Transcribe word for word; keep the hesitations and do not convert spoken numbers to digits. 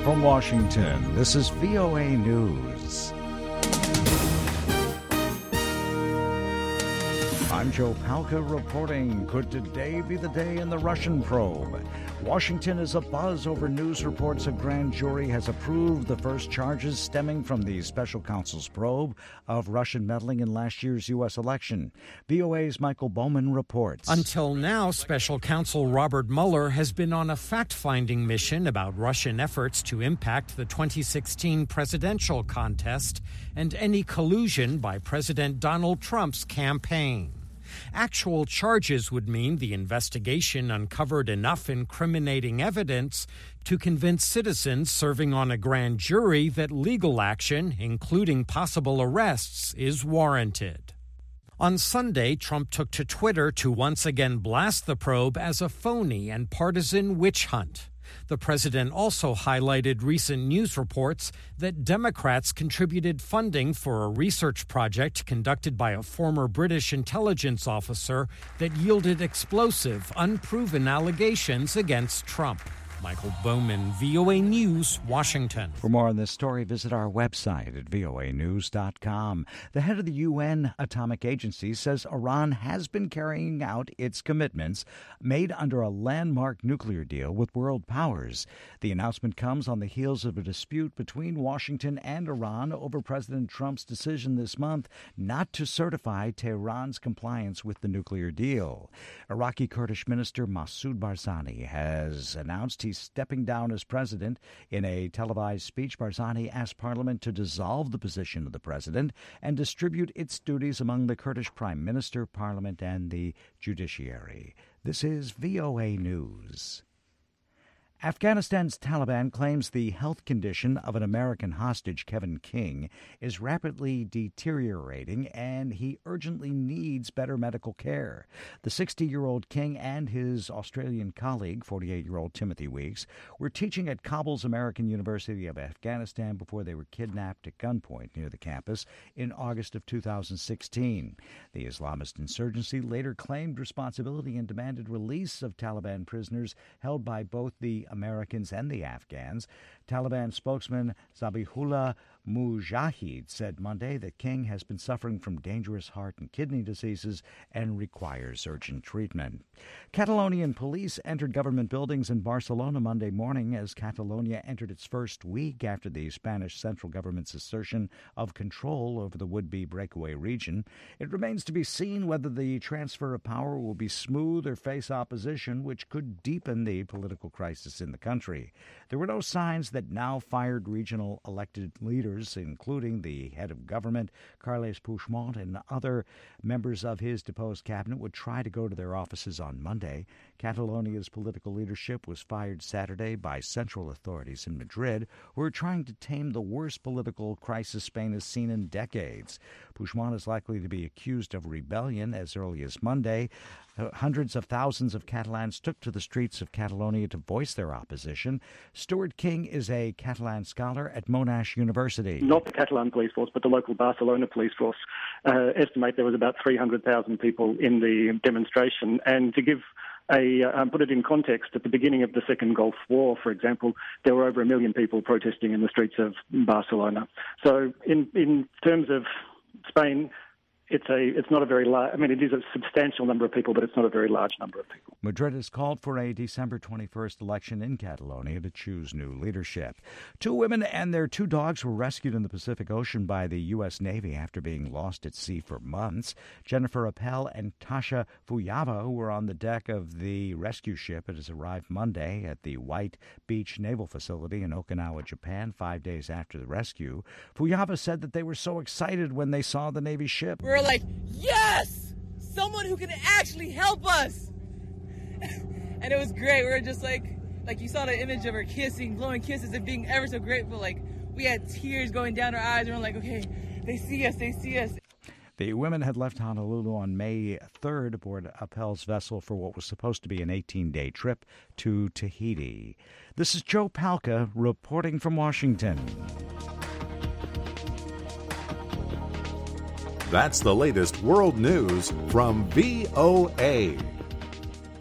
From Washington, this is V O A News. I'm Joe Palca reporting. Could today be the day in the Russian probe? Washington is abuzz over news reports a grand jury has approved the first charges stemming from the special counsel's probe of Russian meddling in last year's U S election. V O A's Michael Bowman reports. Until now, special counsel Robert Mueller has been on a fact-finding mission about Russian efforts to impact the twenty sixteen presidential contest and any collusion by President Donald Trump's campaign. Actual charges would mean the investigation uncovered enough incriminating evidence to convince citizens serving on a grand jury that legal action, including possible arrests, is warranted. On Sunday, Trump took to Twitter to once again blast the probe as a phony and partisan witch hunt. The president also highlighted recent news reports that Democrats contributed funding for a research project conducted by a former British intelligence officer that yielded explosive, unproven allegations against Trump. Michael Bowman, V O A News, Washington. For more on this story, visit our website at V O A news dot com. The head of the U N Atomic Agency says Iran has been carrying out its commitments made under a landmark nuclear deal with world powers. The announcement comes on the heels of a dispute between Washington and Iran over President Trump's decision this month not to certify Tehran's compliance with the nuclear deal. Iraqi Kurdish Minister Masoud Barzani has announced he stepping down as president. In a televised speech, Barzani asked Parliament to dissolve the position of the president and distribute its duties among the Kurdish prime minister, Parliament, and the judiciary. This is V O A News. Afghanistan's Taliban claims the health condition of an American hostage, Kevin King, is rapidly deteriorating and he urgently needs better medical care. The sixty-year-old King and his Australian colleague, forty-eight-year-old Timothy Weeks, were teaching at Kabul's American University of Afghanistan before they were kidnapped at gunpoint near the campus in August of two thousand sixteen. The Islamist insurgency later claimed responsibility and demanded release of Taliban prisoners held by both the Americans and the Afghans. Taliban spokesman Zabihullah Mujahid said Monday that King has been suffering from dangerous heart and kidney diseases and requires urgent treatment. Catalonian police entered government buildings in Barcelona Monday morning as Catalonia entered its first week after the Spanish central government's assertion of control over the would-be breakaway region. It remains to be seen whether the transfer of power will be smooth or face opposition, which could deepen the political crisis in the country. There were no signs that now fired regional elected leaders, including the head of government, Carles Puigdemont, and other members of his deposed cabinet, would try to go to their offices on Monday. Catalonia's political leadership was fired Saturday by central authorities in Madrid, who are trying to tame the worst political crisis Spain has seen in decades. Puigdemont is likely to be accused of rebellion as early as Monday. Hundreds of thousands of Catalans took to the streets of Catalonia to voice their opposition. Stuart King is a Catalan scholar at Monash University. Not the Catalan police force, but the local Barcelona police force uh, estimate there was about three hundred thousand people in the demonstration. And to give a, uh, put it in context, at the beginning of the Second Gulf War, for example, there were over a million people protesting in the streets of Barcelona. So in, in terms of Spain, It's a. It's not a very large. I mean, it is a substantial number of people, but it's not a very large number of people. Madrid has called for a December twenty-first election in Catalonia to choose new leadership. Two women and their two dogs were rescued in the Pacific Ocean by the U S Navy after being lost at sea for months. Jennifer Appel and Tasha Fuyava, who were on the deck of the rescue ship, it has arrived Monday at the White Beach Naval Facility in Okinawa, Japan, five days after the rescue. Fuyava said that they were so excited when they saw the Navy ship. We're like, yes, someone who can actually help us. And it was great. We were just like, like you saw the image of her kissing, blowing kisses and being ever so grateful. Like we had tears going down our eyes and we're like, okay, they see us, they see us. The women had left Honolulu on May third aboard Appel's vessel for what was supposed to be an eighteen-day trip to Tahiti. This is Joe Palca reporting from Washington. That's the latest world news from V O A.